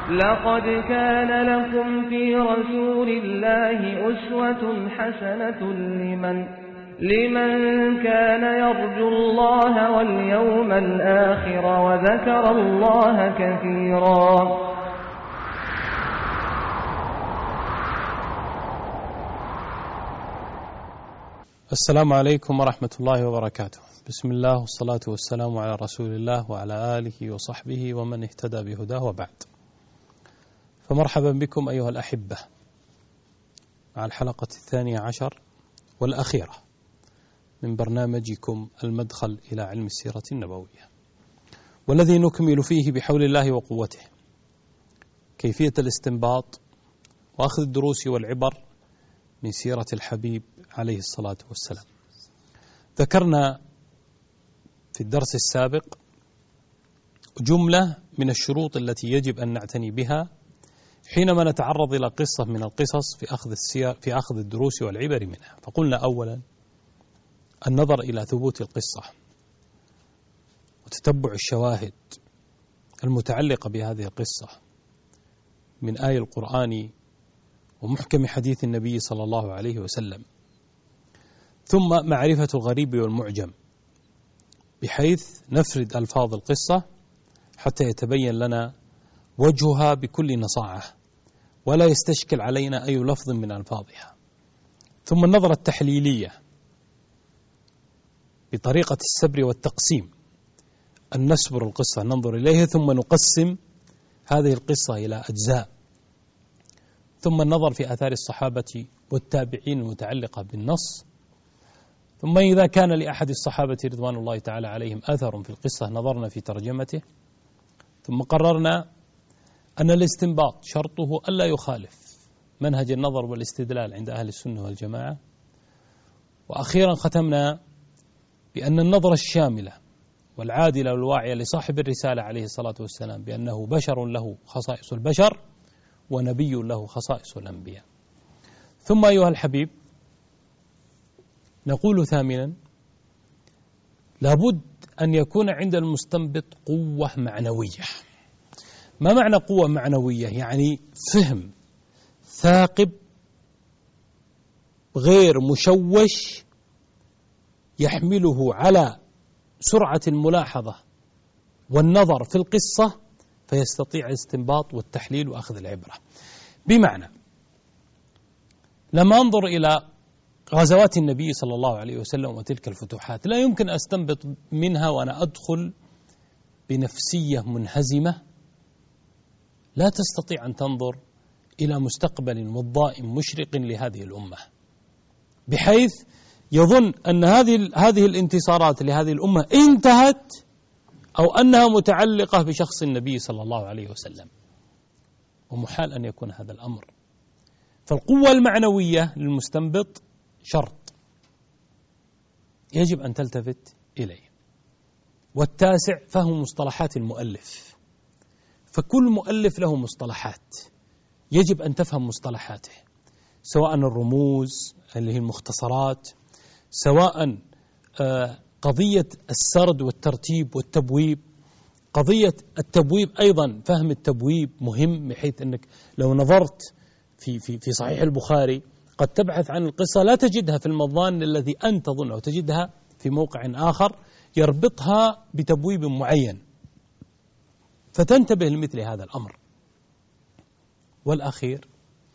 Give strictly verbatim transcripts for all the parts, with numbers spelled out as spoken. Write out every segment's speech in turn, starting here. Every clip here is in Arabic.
لقد كان لكم في رسول الله أسوة حسنة لمن لمن كان يرجو الله واليوم الآخر وذكر الله كثيرا. السلام عليكم ورحمة الله وبركاته. بسم الله والصلاة والسلام على رسول الله وعلى آله وصحبه ومن اهتدى بهداه وبعد. فمرحبا بكم أيها الأحبة مع الحلقة الثانية عشر والأخيرة من برنامجكم المدخل إلى علم السيرة النبوية، والذي نكمل فيه بحول الله وقوته كيفية الاستنباط وأخذ الدروس والعبر من سيرة الحبيب عليه الصلاة والسلام. ذكرنا في الدرس السابق جملة من الشروط التي يجب أن نعتني بها حينما نتعرض إلى قصة من القصص في أخذ السير في أخذ الدروس والعبر منها. فقلنا أولا النظر إلى ثبوت القصة وتتبع الشواهد المتعلقة بهذه القصة من آي القرآن ومحكم حديث النبي صلى الله عليه وسلم، ثم معرفة الغريب والمعجم بحيث نفرد ألفاظ القصة حتى يتبين لنا وجهها بكل نصاعة ولا يستشكل علينا أي لفظ من ألفاظها، ثم النظرة التحليلية بطريقة السبر والتقسيم، أن نسبر القصة ننظر إليها ثم نقسم هذه القصة إلى أجزاء، ثم النظر في آثار الصحابة والتابعين المتعلقة بالنص، ثم إذا كان لأحد الصحابة رضوان الله تعالى عليهم أثر في القصة نظرنا في ترجمته، ثم قررنا أن الاستنباط شرطه ألا يخالف منهج النظر والاستدلال عند أهل السنة والجماعة، وأخيرا ختمنا بأن النظرة الشاملة والعادلة والواعية لصاحب الرسالة عليه الصلاة والسلام بأنه بشر له خصائص البشر ونبي له خصائص الأنبياء. ثم أيها الحبيب نقول ثامنا لابد أن يكون عند المستنبط قوة معنوية. ما معنى قوة معنوية؟ يعني فهم ثاقب غير مشوش يحمله على سرعة الملاحظة والنظر في القصة فيستطيع الاستنباط والتحليل وأخذ العبرة. بمعنى لما أنظر إلى غزوات النبي صلى الله عليه وسلم وتلك الفتوحات لا يمكن أستنبط منها وأنا أدخل بنفسية منهزمة لا تستطيع أن تنظر إلى مستقبل مضاء مشرق لهذه الأمة، بحيث يظن أن هذه هذه الانتصارات لهذه الأمة انتهت أو أنها متعلقة بشخص النبي صلى الله عليه وسلم، ومحال أن يكون هذا الأمر. فالقوة المعنوية للمستنبط شرط يجب أن تلتفت إليه. والتاسع فهم مصطلحات المؤلف، فكل مؤلف له مصطلحات يجب أن تفهم مصطلحاته، سواء الرموز اللي هي المختصرات، سواء قضية السرد والترتيب والتبويب، قضية التبويب أيضا فهم التبويب مهم، بحيث أنك لو نظرت في في في صحيح البخاري قد تبحث عن القصة لا تجدها في المضان الذي أنت تظنه، وتجدها في موقع آخر يربطها بتبويب معين، فتنتبه لمثل هذا الأمر. والأخير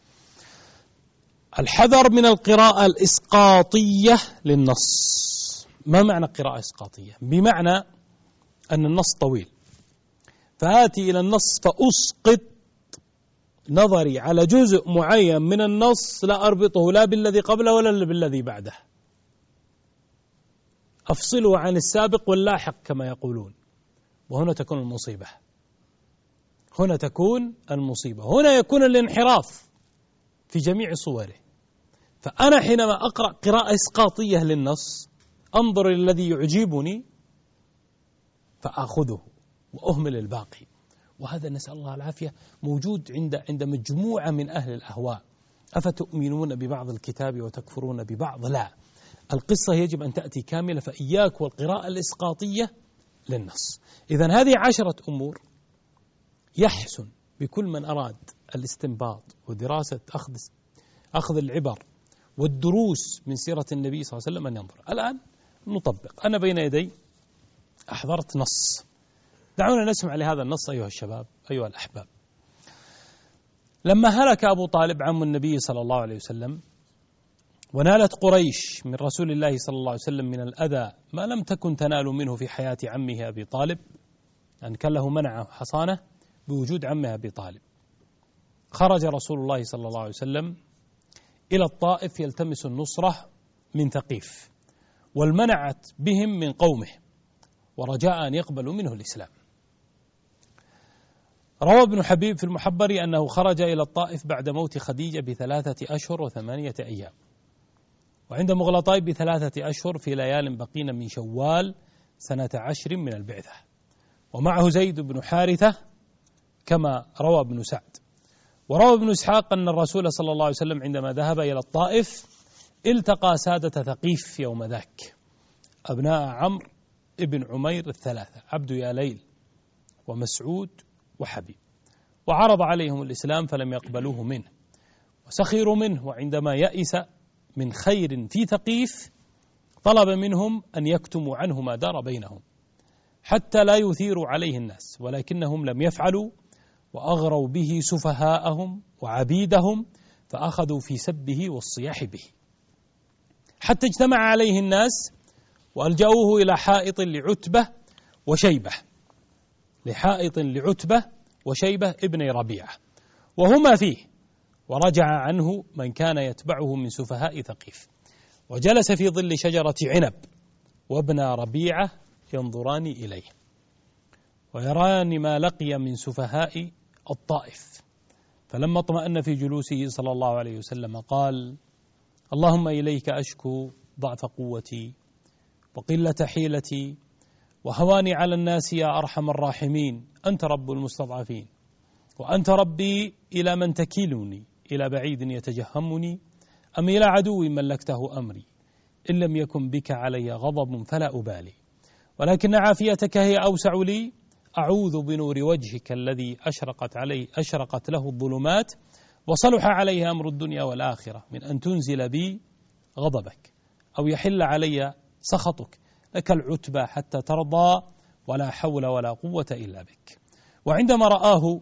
الحذر من القراءة الإسقاطية للنص. ما معنى قراءة إسقاطية؟ بمعنى أن النص طويل فآتي إلى النص فأسقط نظري على جزء معين من النص لا أربطه لا بالذي قبله ولا بالذي بعده، أفصله عن السابق واللاحق كما يقولون، وهنا تكون المصيبة. هنا تكون المصيبة هنا يكون الانحراف في جميع صوره. فأنا حينما أقرأ قراءة إسقاطية للنص أنظر إلى الذي يعجبني فأخذه وأهمل الباقي، وهذا نسأل الله العافية موجود عند عند مجموعة من أهل الأهواء. أفتؤمنون ببعض الكتاب وتكفرون ببعض؟ لا، القصة يجب أن تأتي كاملة، فإياك والقراءة الإسقاطية للنص. إذن هذه عشرة أمور يحسن بكل من أراد الاستنباط ودراسة أخذ أخذ العبر والدروس من سيرة النبي صلى الله عليه وسلم أن ينظر. الآن نطبق. أنا بين يدي أحضرت نص، دعونا نسمع لهذا النص أيها الشباب أيها الأحباب. لما هلك أبو طالب عم النبي صلى الله عليه وسلم، ونالت قريش من رسول الله صلى الله عليه وسلم من الأذى ما لم تكن تنال منه في حياة عمه أبي طالب، أن كان له منع حصانة بوجود عمه أبي طالب، خرج رسول الله صلى الله عليه وسلم إلى الطائف يلتمس النصرة من ثقيف، والمنعت بهم من قومه، ورجاء أن يقبلوا منه الإسلام. روى ابن حبيب في المحبر أنه خرج إلى الطائف بعد موت خديجة بثلاثة أشهر وثمانية أيام، وعند مغلطاي بثلاثة أشهر في ليال بقين من شوال سنة عشر من البعثة، ومعه زيد بن حارثة كما روى ابن سعد. وروى ابن إسحاق أن الرسول صلى الله عليه وسلم عندما ذهب إلى الطائف التقى سادة ثقيف يوم ذاك، أبناء عمرو ابن عمير الثلاثة، عبد يا ليل ومسعود وحبيب، وعرض عليهم الإسلام فلم يقبلوه منه وسخروا منه، وعندما يئس من خير في ثقيف طلب منهم أن يكتموا عنه ما دار بينهم حتى لا يثيروا عليه الناس، ولكنهم لم يفعلوا، وأغروا به سفهاءهم وعبيدهم، فأخذوا في سبه والصياح به حتى اجتمع عليه الناس وألجأوه إلى حائط لعتبة وشيبة لحائط لعتبة وشيبة ابن ربيعة وهما فيه، ورجع عنه من كان يتبعه من سفهاء ثقيف، وجلس في ظل شجرة عنب، وابن ربيعة ينظران إليه ويران ما لقي من سفهاء الطائف. فلما اطمأن في جلوسه صلى الله عليه وسلم قال: اللهم إليك أشكو ضعف قوتي وقلة حيلتي وهواني على الناس يا أرحم الراحمين، أنت رب المستضعفين، وأنت ربي إلى من تكيلني، إلى بعيد يتجهمني أم إلى عدو ملكته أمري، إن لم يكن بك علي غضب فلا أبالي، ولكن عافيتك هي أوسع لي، أعوذ بنور وجهك الذي أشرقت عليه أشرقت له الظلمات وصلح عليه أمر الدنيا والآخرة من أن تنزل بي غضبك أو يحل علي سخطك، لك العتبى حتى ترضى ولا حول ولا قوة إلا بك. وعندما رآه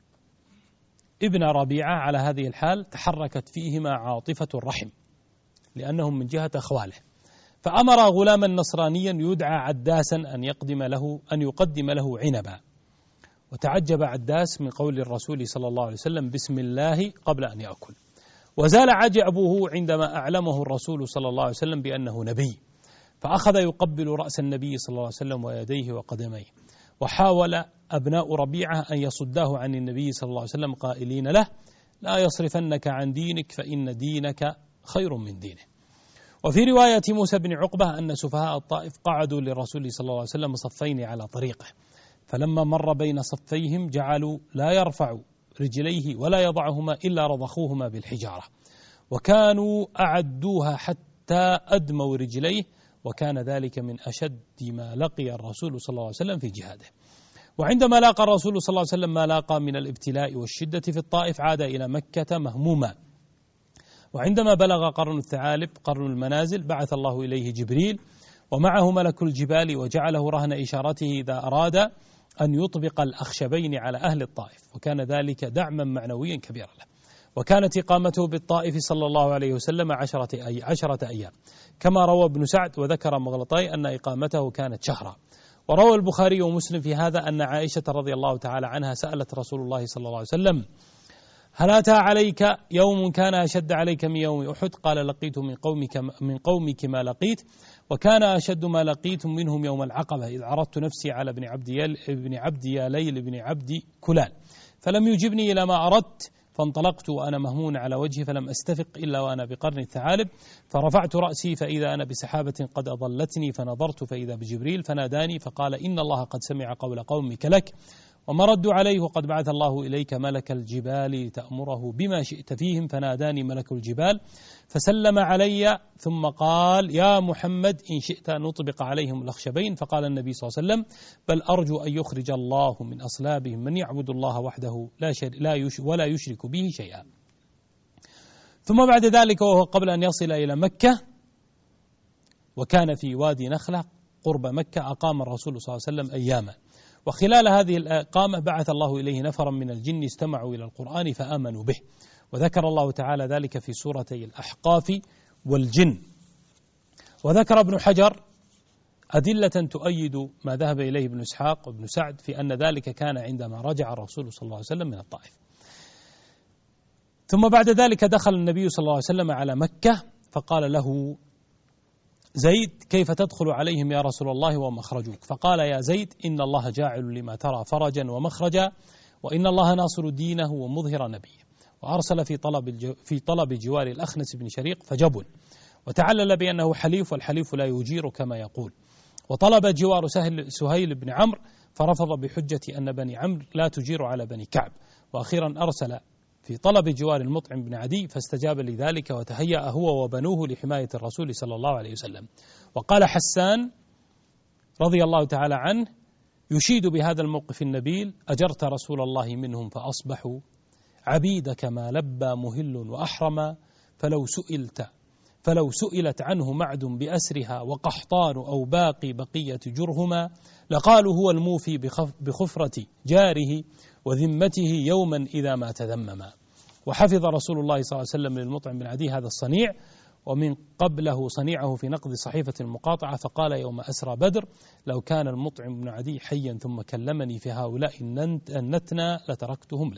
ابن ربيعة على هذه الحال تحركت فيهما عاطفة الرحم لأنهم من جهة أخواله، فأمر غلاما نصرانيا يدعى عداسا أن يقدم له أن يقدم له عنبا، وتعجب عداس من قول الرسول صلى الله عليه وسلم بسم الله قبل أن يأكل، وزال عجبه عندما أعلمه الرسول صلى الله عليه وسلم بأنه نبي، فأخذ يقبل رأس النبي صلى الله عليه وسلم ويديه وقدميه، وحاول أبناء ربيعة أن يصداه عن النبي صلى الله عليه وسلم قائلين له: لا يصرفنك عن دينك فإن دينك خير من دينه. وفي رواية موسى بن عقبة أن سفهاء الطائف قعدوا للرسول صلى الله عليه وسلم صفين على طريقه، فلما مر بين صفيهم جعلوا لا يرفع رجليه ولا يضعهما إلا رضخوهما بالحجارة، وكانوا أعدوها حتى أدموا رجليه، وكان ذلك من أشد ما لقي الرسول صلى الله عليه وسلم في جهاده. وعندما لاقى الرسول صلى الله عليه وسلم ما لاقى من الابتلاء والشدة في الطائف عاد إلى مكة مهموما، وعندما بلغ قرن الثعالب قرن المنازل بعث الله إليه جبريل ومعه ملك الجبال، وجعله رهن إشارته إذا أراد أن يطبق الأخشبين على أهل الطائف، وكان ذلك دعما معنويا كبيرا له. وكانت إقامته بالطائف صلى الله عليه وسلم عشرة, أي عشرة أيام كما روى ابن سعد، وذكر مغلطي أن إقامته كانت شهرا. وروى البخاري ومسلم في هذا أن عائشة رضي الله تعالى عنها سألت رسول الله صلى الله عليه وسلم: هل أتى عليك يوم كان أشد عليك من يوم أحد؟ قال: لقيت من قومك من قومك ما لقيت، وكان أشد ما لقيت منهم يوم العقبة إذ عرضت نفسي على ابن عبد ابن عبد يا ليل ابن عبد كلال فلم يجبني إلى ما أردت، فانطلقت وأنا مهمون على وجهي فلم أستفق إلا وأنا بقرن الثعالب، فرفعت رأسي فإذا أنا بسحابة قد أضلتني، فنظرت فإذا بجبريل فناداني فقال: إن الله قد سمع قول قومك لك وما ردوا عليه وقد بعث الله إليك ملك الجبال تأمره بما شئت فيهم، فناداني ملك الجبال فسلم علي ثم قال يا محمد إن شئت نطبق عليهم الأخشبين، فقال النبي صلى الله عليه وسلم بل أرجو أن يخرج الله من أصلابهم من يعبد الله وحده لا لا يش ولا يشرك به شيئا. ثم بعد ذلك وهو قبل أن يصل إلى مكة وكان في وادي نخلة قرب مكة أقام الرسول صلى الله عليه وسلم أياما، وخلال هذه الإقامة بعث الله إليه نفرا من الجن استمعوا إلى القرآن فآمنوا به، وذكر الله تعالى ذلك في سورتي الأحقاف والجن. وذكر ابن حجر أدلة تؤيد ما ذهب إليه ابن إسحاق وابن سعد في أن ذلك كان عندما رجع الرسول صلى الله عليه وسلم من الطائف. ثم بعد ذلك دخل النبي صلى الله عليه وسلم على مكة فقال له زيد كيف تدخل عليهم يا رسول الله ومخرجوك؟ فقال يا زيد إن الله جاعل لما ترى فرجا ومخرجا، وإن الله ناصر دينه ومظهر نبيه. وأرسل في طلب في طلب جوار الأخنس بن شريق فجبن، وتعلل بأنه حليف والحليف لا يجير كما يقول. وطلب جوار سهل سهيل بن عمرو فرفض بحجة أن بني عمرو لا تجير على بني كعب. وأخيرا أرسل في طلب جوار المطعم بن عدي فاستجاب لذلك وتهيأ هو وبنوه لحماية الرسول صلى الله عليه وسلم. وقال حسان رضي الله تعالى عنه يشيد بهذا الموقف النبيل أجرت رسول الله منهم فأصبحوا عبيدك ما لبى مهل وأحرما، فلو سئلت فلو سئلت عنه معد بأسرها وقحطان أو باقي بقية جرهما لقالوا هو الموفي بخفرة جاره وذمته يوما إذا ما تذمما. وحفظ رسول الله صلى الله عليه وسلم للمطعم بن عدي هذا الصنيع، ومن قبله صنيعه في نقض صحيفة المقاطعة، فقال يوم أسرى بدر لو كان المطعم بن عدي حيا ثم كلمني في هؤلاء النتنا لتركتهم له.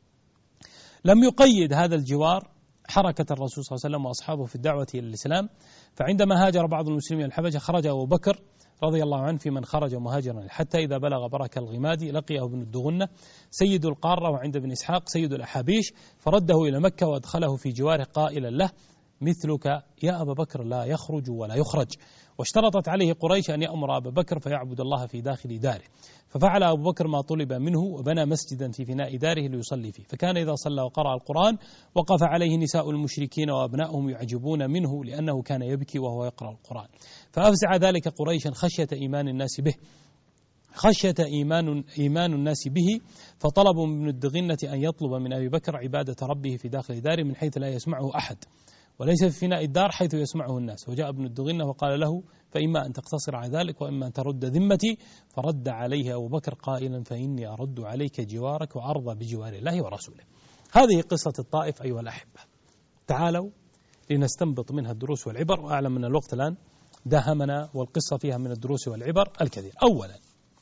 لم يقيد هذا الجوار حركة الرسول صلى الله عليه وسلم وأصحابه في الدعوة إلى الإسلام، فعندما هاجر بعض المسلمين الحبشة خرج أبو بكر رضي الله عنه في من خرج مهاجرا، حتى إذا بلغ برك الغمادي لقيه ابن الدغنة سيد القارة وعند ابن إسحاق سيد الأحابيش، فرده إلى مكة وادخله في جواره قائلا له مثلك يا أبا بكر لا يخرج ولا يخرج. واشترطت عليه قريش أن يأمر أبا بكر فيعبد الله في داخل داره، ففعل أبو بكر ما طلب منه وبنى مسجدا في فناء داره ليصلي فيه، فكان إذا صلى وقرأ القرآن وقف عليه نساء المشركين وأبنائهم يعجبون منه لأنه كان يبكي وهو يقرأ القرآن، فأفزع ذلك قريشا خشية إيمان الناس به خشية إيمان, إيمان الناس به فطلبوا من الدغنة أن يطلب من أبي بكر عبادة ربه في داخل داره من حيث لا يسمعه أحد، وليس في فناء الدار حيث يسمعه الناس. وجاء ابن الدغنة وقال له فإما أن تقتصر على ذلك وإما أن ترد ذمتي، فرد عليه أبو بكر قائلا فإني أرد عليك جوارك وأرضى بجوار الله ورسوله. هذه قصة الطائف أيها الأحبة، تعالوا لنستنبط منها الدروس والعبر، وأعلم من الوقت الآن داهمنا والقصة فيها من الدروس والعبر الكثير. أولا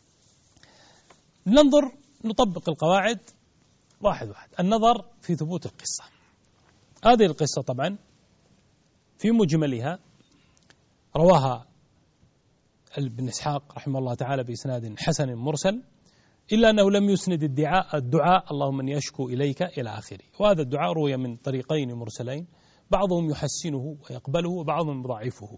ننظر نطبق القواعد واحد واحد. النظر في ثبوت القصة. هذه القصة طبعا في مجملها رواها ابن إسحاق رحمه الله تعالى بإسناد حسن مرسل، إلا أنه لم يسند الدعاء الدعاء اللهم أني أشكو إليك إلى آخره، وهذا الدعاء روي من طريقين مرسلين، بعضهم يحسنه ويقبله وبعضهم يضعفه.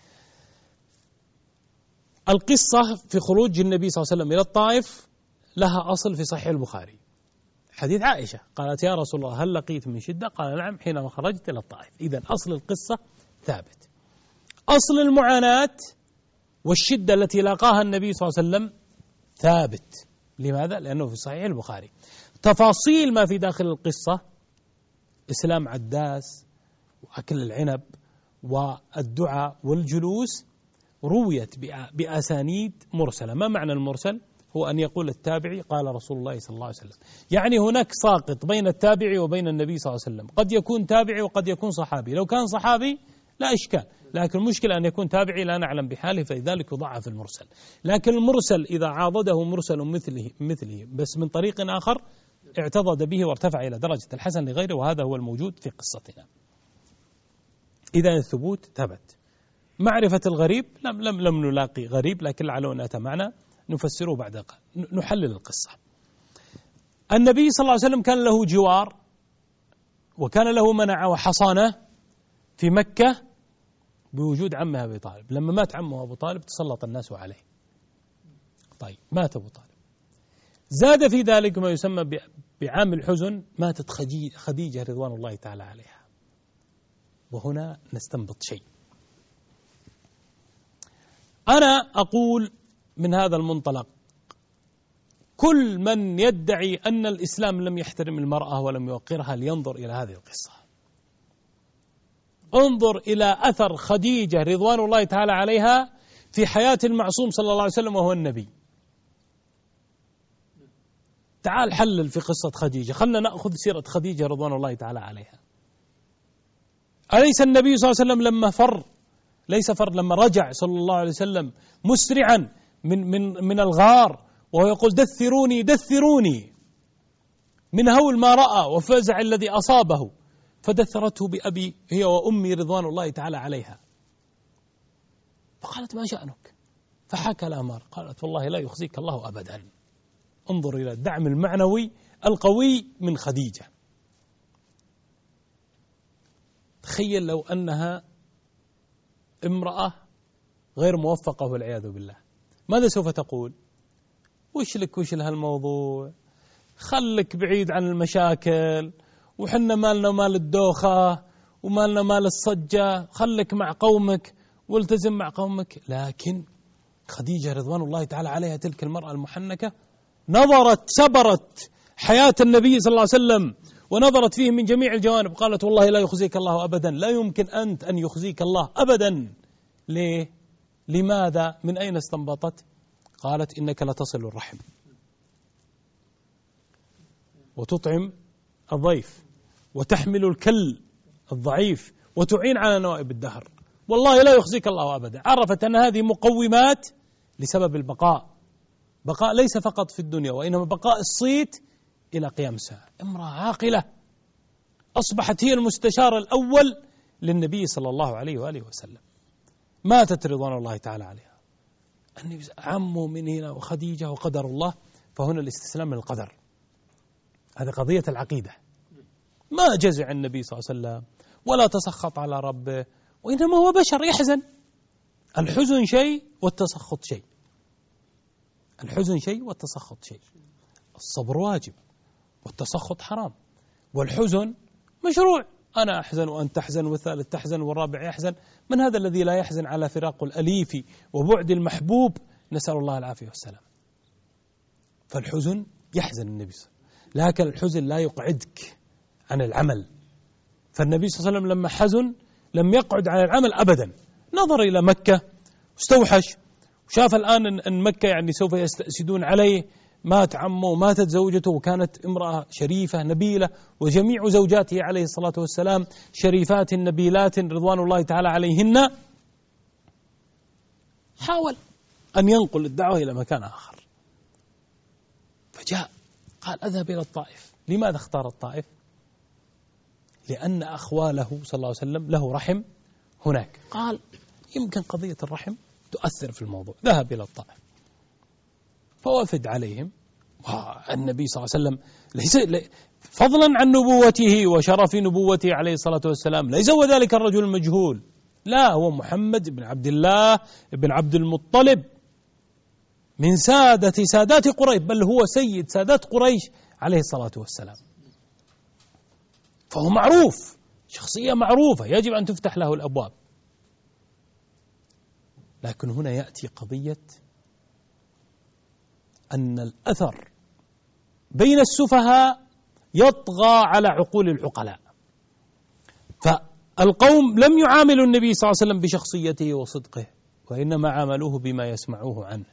القصة في خروج النبي صلى الله عليه وسلم إلى الطائف لها أصل في صحيح البخاري، حديث عائشة قالت يا رسول الله هل لقيت من شدة؟ قال نعم حينما خرجت إلى الطائف. إذن أصل القصة ثابت. أصل المعاناة والشدة التي لاقاها النبي صلى الله عليه وسلم ثابت. لماذا؟ لأنه في صحيح البخاري. تفاصيل ما في داخل القصة إسلام عداس وأكل العنب والدعاء والجلوس رويت بأسانيد مرسلة. ما معنى المرسل؟ هو أن يقول التابعي قال رسول الله صلى الله عليه وسلم، يعني هناك ساقط بين التابعي وبين النبي صلى الله عليه وسلم، قد يكون تابعي وقد يكون صحابي، لو كان صحابي لا إشكال، لكن المشكلة أن يكون تابعي لا نعلم بحاله فلذلك يضعف المرسل. لكن المرسل إذا عاضده مرسل مثله مثله بس من طريق آخر اعتضد به وارتفع إلى درجة الحسن لغيره، وهذا هو الموجود في قصتنا. إذا الثبوت ثبت. معرفة الغريب لم لم لم نلاقي غريب، لكن لعله أن أتى معنا نفسره بعد قليل. نحلل القصة. النبي صلى الله عليه وسلم كان له جوار وكان له منع وحصانة في مكة بوجود عمه أبي طالب. لما مات عمه أبو طالب تسلط الناس عليه. طيب مات أبو طالب، زاد في ذلك ما يسمى بعام الحزن، ماتت خديجة رضوان الله تعالى عليها. وهنا نستنبط شيء. أنا أقول من هذا المنطلق كل من يدعي أن الإسلام لم يحترم المرأة ولم يوقرها لينظر إلى هذه القصة. انظر إلى أثر خديجة رضوان الله تعالى عليها في حياة المعصوم صلى الله عليه وسلم وهو النبي. تعال حلل في قصة خديجة، خلنا نأخذ سيرة خديجة رضوان الله تعالى عليها. أليس النبي صلى الله عليه وسلم لما فر، ليس فر، لما رجع صلى الله عليه وسلم مسرعا من من من الغار وهو يقول دثروني دثروني من هول ما رأى وفزع الذي أصابه، فدثرته بأبي هي وأمي رضوان الله تعالى عليها. فقالت ما شأنك؟ فحكى الأمر، قالت والله لا يخزيك الله أبدا. انظر إلى الدعم المعنوي القوي من خديجة. تخيل لو أنها امرأة غير موفقة والعياذ بالله، ماذا سوف تقول؟ وش لك وش لها الموضوع، خلك بعيد عن المشاكل، وحنا مالنا مال الدوخة ومالنا مال الصجة، خلك مع قومك والتزم مع قومك. لكن خديجة رضوان الله تعالى عليها تلك المرأة المحنكة نظرت سبرت حياة النبي صلى الله عليه وسلم ونظرت فيه من جميع الجوانب، قالت والله لا يخزيك الله أبدا، لا يمكن أنت أن يخزيك الله أبدا. ليه؟ لماذا؟ من أين استنبطت؟ قالت إنك لتصل الرحم وتطعم الضيف وتحمل الكل الضعيف وتعين على نوائب الدهر، والله لا يخزيك الله أبدا. عرفت أن هذه مقومات لسبب البقاء، بقاء ليس فقط في الدنيا وإنما بقاء الصيت إلى قيام الساعة. امرأة عاقلة أصبحت هي المستشار الأول للنبي صلى الله عليه وآله وسلم. ماتت رضوان الله تعالى عليها. النبي عمه من هنا وخديجة وقدر الله، فهنا الاستسلام للقدر. هذا قضية العقيدة. ما جزع النبي صلى الله عليه وسلم ولا تسخط على ربه، وإنما هو بشر يحزن. الحزن شيء والتسخط شيء. الحزن شيء والتسخط شيء. الصبر واجب والتسخط حرام، والحزن مشروع. أنا أحزن وأنت تحزن والثالث تحزن والرابع يحزن. من هذا الذي لا يحزن على فراق الأليف وبعد المحبوب؟ نسأل الله العافية والسلام. فالحزن يحزن النبي صلى الله عليه وسلم، لكن الحزن لا يقعدك عن العمل. فالنبي صلى الله عليه وسلم لما حزن لم يقعد عن العمل أبدا، نظر إلى مكة واستوحش وشاف الآن أن مكة يعني سوف يستأسدون عليه. مات عمه وماتت زوجته وكانت امرأة شريفة نبيلة، وجميع زوجاته عليه الصلاة والسلام شريفات نبيلات رضوان الله تعالى عليهن. حاول أن ينقل الدعوة إلى مكان آخر، فجاء قال أذهب إلى الطائف. لماذا اختار الطائف؟ لأن أخواله صلى الله عليه وسلم له رحم هناك. قال يمكن قضية الرحم تؤثر في الموضوع. ذهب إلى الطائف فوافد عليهم. والنبي صلى الله عليه وسلم ليس فضلا عن نبوته وشرف نبوته عليه الصلاة والسلام ليس هو ذلك الرجل المجهول، لا، هو محمد بن عبد الله بن عبد المطلب من سادة سادات قريش، بل هو سيد سادات قريش عليه الصلاة والسلام. فهو معروف، شخصية معروفة يجب أن تفتح له الأبواب. لكن هنا يأتي قضية أن الأثر بين السفهاء يطغى على عقول العقلاء. فالقوم لم يعاملوا النبي صلى الله عليه وسلم بشخصيته وصدقه، وإنما عاملوه بما يسمعوه عنه.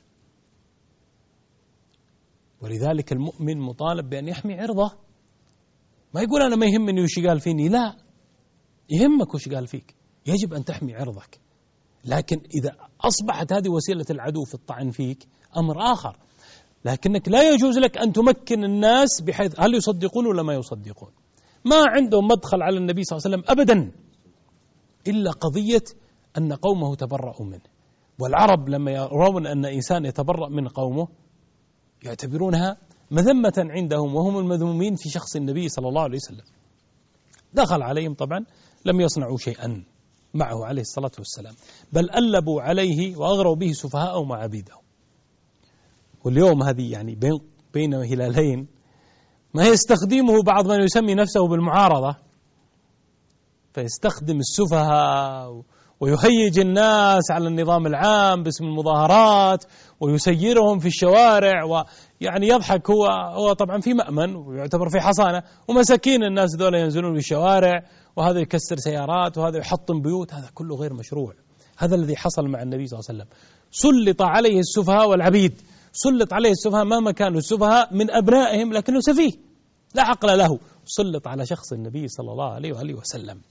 ولذلك المؤمن مطالب بأن يحمي عرضه. ما يقول أنا ما يهمني وش قال فيني، لا، يهمك وش قال فيك، يجب أن تحمي عرضك. لكن إذا أصبحت هذه وسيلة العدو في الطعن فيك أمر آخر. لكنك لا يجوز لك أن تمكن الناس بحيث هل يصدقون ولا ما يصدقون. ما عندهم مدخل على النبي صلى الله عليه وسلم أبدا إلا قضية أن قومه تبرأوا منه. والعرب لما يرون أن إنسان يتبرأ من قومه يعتبرونها مذمة عندهم، وهم المذمومين في شخص النبي صلى الله عليه وسلم. دخل عليهم طبعا لم يصنعوا شيئا معه عليه الصلاة والسلام، بل ألبوا عليه وأغروا به سفهاءهم وعبيدهم. واليوم هذه يعني بين بين هلالين ما يستخدمه بعض من يسمي نفسه بالمعارضة، فيستخدم السفهاء ويهيج الناس على النظام العام باسم المظاهرات ويسيرهم في الشوارع، ويعني يضحك هو هو طبعا في مأمن ويعتبر في حصانة، ومساكين الناس دول ينزلون في الشوارع، وهذا يكسر سيارات وهذا يحطم بيوت. هذا كله غير مشروع. هذا الذي حصل مع النبي صلى الله عليه وسلم. سلط عليه السفهاء والعبيد، سلط عليه السفهاء مهما كانوا السفهاء من أبنائهم لكنه سفيه لا عقل له، سلط على شخص النبي صلى الله عليه وآله وسلم،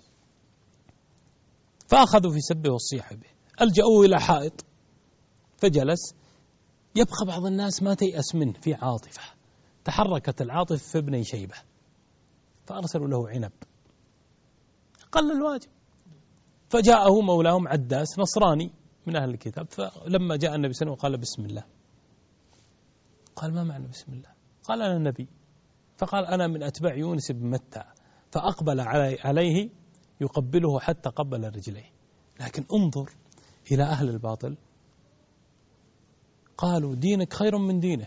فأخذوا في سبه والصيح به، ألجأوه إلى حائط فجلس. يبقى بعض الناس ما تيأس منه في عاطفة، تحركت العاطفة في ابني شيبة فأرسلوا له عنب قل الواجب، فجاءه مولاهم عداس نصراني من أهل الكتاب، فلما جاء النبي صلى الله عليه وسلم قال بسم الله. قال ما معنى بسم الله؟ قال أنا نبي. فقال أنا من أتباع يونس بن متى، فأقبل عليه يقبله حتى قبل رجليه. لكن انظر إلى أهل الباطل، قالوا دينك خير من دينه.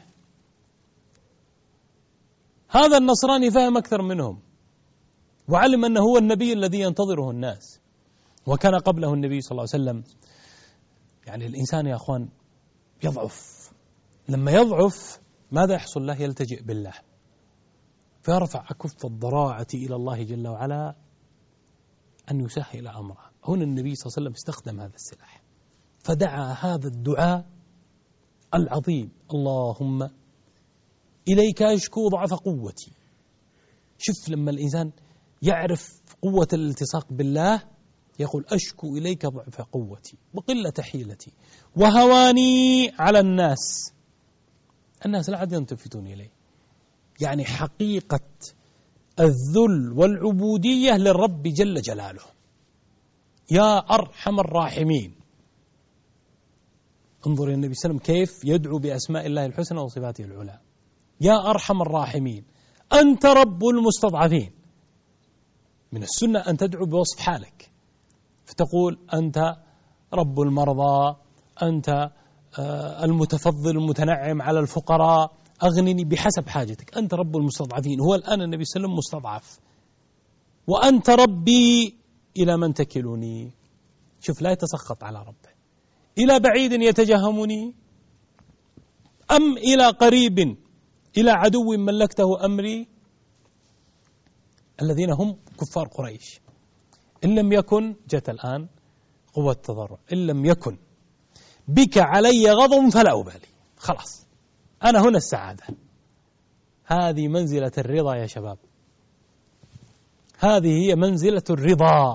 هذا النصراني فهم أكثر منهم وعلم أنه هو النبي الذي ينتظره الناس، وكان قبله النبي صلى الله عليه وسلم. يعني الإنسان يا أخوان يضعف، لما يضعف ماذا يحصل له؟ يلتجئ بالله فيرفع أكف الضراعة إلى الله جل وعلا أن يسهل أمره. هنا النبي صلى الله عليه وسلم استخدم هذا السلاح، فدعا هذا الدعاء العظيم: اللهم إليك أشكو ضعف قوتي. شوف لما الإنسان يعرف قوة الالتصاق بالله يقول أشكو إليك ضعف قوتي وقلة حيلتي وهواني على الناس. الناس لا عاد يلتفتون إليه. يعني حقيقة الذل والعبودية للرب جل جلاله. يا أرحم الراحمين. انظر يا النبي صلى الله عليه وسلم كيف يدعو بأسماء الله الحسنى وصفاته العلى. يا أرحم الراحمين، أنت رب المستضعفين. من السنة أن تدعو بوصف حالك، فتقول أنت رب المرضى، أنت المتفضل المتنعم على الفقراء، أغنني بحسب حاجتك. أنت رب المستضعفين. هو الآن النبي صلى الله عليه وسلم مستضعف، وأنت ربي إلى من تكلني. شوف لا يتسخط على ربه. إلى بعيد يتجهمني أم إلى قريب إلى عدو ملكته أمري. الذين هم كفار قريش. إن لم يكن جت الآن قوة التضرع، إن لم يكن بك علي غضب فلا أبالي. خلاص أنا هنا السعادة. هذه منزلة الرضا يا شباب، هذه هي منزلة الرضا.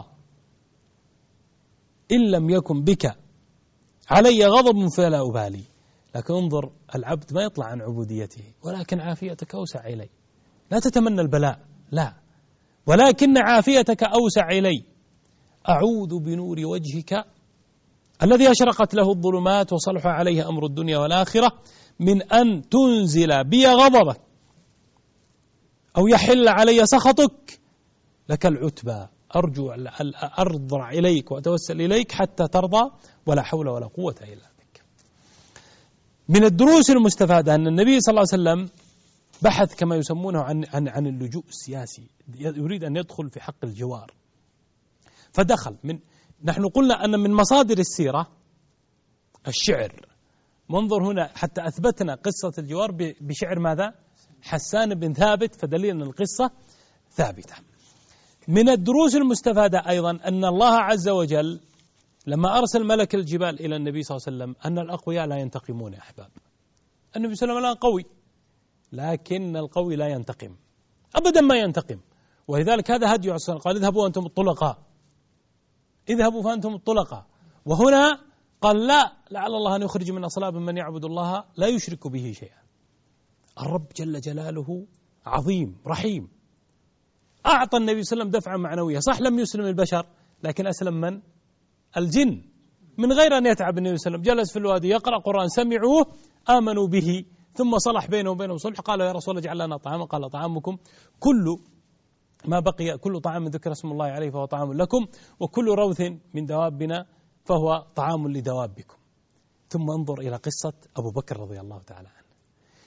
إن لم يكن بك علي غضب فلا أبالي. لكن انظر العبد ما يطلع عن عبوديته، ولكن عافيتك أوسع إلي. لا تتمنى البلاء، لا، ولكن عافيتك أوسع إلي. أعوذ بنور وجهك الذي أشرقت له الظلمات وصلح عليه أمر الدنيا والآخرة من أن تنزل بي غضبك أو يحل علي سخطك. لك العتبى، أرجو أرضع إليك وأتوسل إليك حتى ترضى، ولا حول ولا قوة إلا بك. من الدروس المستفادة أن النبي صلى الله عليه وسلم بحث كما يسمونه عن عن عن اللجوء السياسي، يريد أن يدخل في حق الجوار، فدخل من نحن قلنا أن من مصادر السيرة الشعر. منظر هنا حتى أثبتنا قصة الجوار بشعر ماذا؟ حسان بن ثابت، فدليل أن القصة ثابتة. من الدروس المستفادة أيضا أن الله عز وجل لما أرسل ملك الجبال إلى النبي صلى الله عليه وسلم أن الأقوياء لا ينتقمون يا أحباب. النبي صلى الله عليه وسلم قوي، لكن القوي لا ينتقم أبدا، ما ينتقم. ولذلك هذا هدي عصر، قال اذهبوا أنتم الطلقاء، اذهبوا فأنتم الطلقاء. وهنا قال لا، لعل الله أن يخرج من أصلاب من يعبد الله لا يشرك به شيئا. الرب جل جلاله عظيم رحيم. أعطى النبي صلى الله عليه وسلم دفعة معنوية، صح لم يسلم البشر لكن أسلم من؟ الجن، من غير أن يتعب النبي صلى الله عليه وسلم. جلس في الوادي يقرأ قرآن، سمعوه آمنوا به، ثم صلح بينه وبينهم صلح. قال يا رسول الله اجعل لنا طعاما، قال طعامكم كل ما بقي، كل طعام ذكر اسم الله عليه فهو طعام لكم، وكل روث من دوابنا فهو طعام لدوابكم. ثم انظر إلى قصة أبو بكر رضي الله تعالى عنه.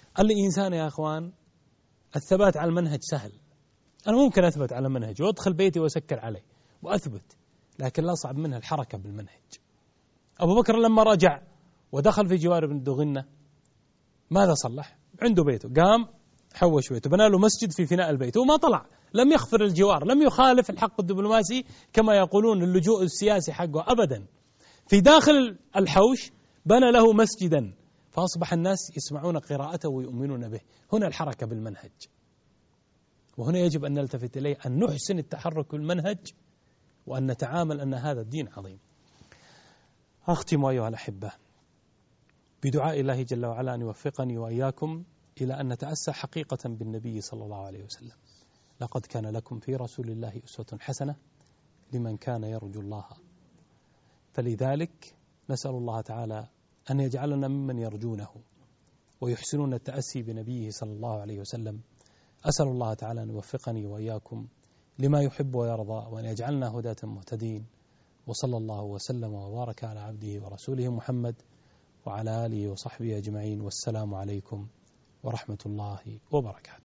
الإنسان يا أخوان الثبات على المنهج سهل، أنا ممكن أثبت على منهج وأدخل بيتي وأسكر عليه وأثبت، لكن لا صعب منها الحركة بالمنهج. أبو بكر لما رجع ودخل في جوار ابن دغنة ماذا صلح؟ عنده بيته، قام حوش بيته، بنى له مسجد في فناء البيت وما طلع، لم يخفر الجوار، لم يخالف الحق الدبلوماسي كما يقولون اللجوء السياسي حقه أبدا. في داخل الحوش بنى له مسجدا فأصبح الناس يسمعون قراءته ويؤمنون به. هنا الحركة بالمنهج، وهنا يجب أن نلتفت إليه، أن نحسن التحرك بالمنهج وأن نتعامل أن هذا الدين عظيم. أختم أيها الأحبة بدعاء الله جل وعلا أن يوفقني وإياكم إلى أن نتأسى حقيقة بالنبي صلى الله عليه وسلم. لقد كان لكم في رسول الله أسوة حسنة لمن كان يرجو الله، فلذلك نسأل الله تعالى أن يجعلنا ممن يرجونه ويحسنون التأسي بنبيه صلى الله عليه وسلم. أسأل الله تعالى أن يوفقني وإياكم لما يحب ويرضى وأن يجعلنا هداة مهتدين، وصلى الله وسلم وبارك على عبده ورسوله محمد وعلى آله وصحبه أجمعين، والسلام عليكم ورحمة الله وبركاته.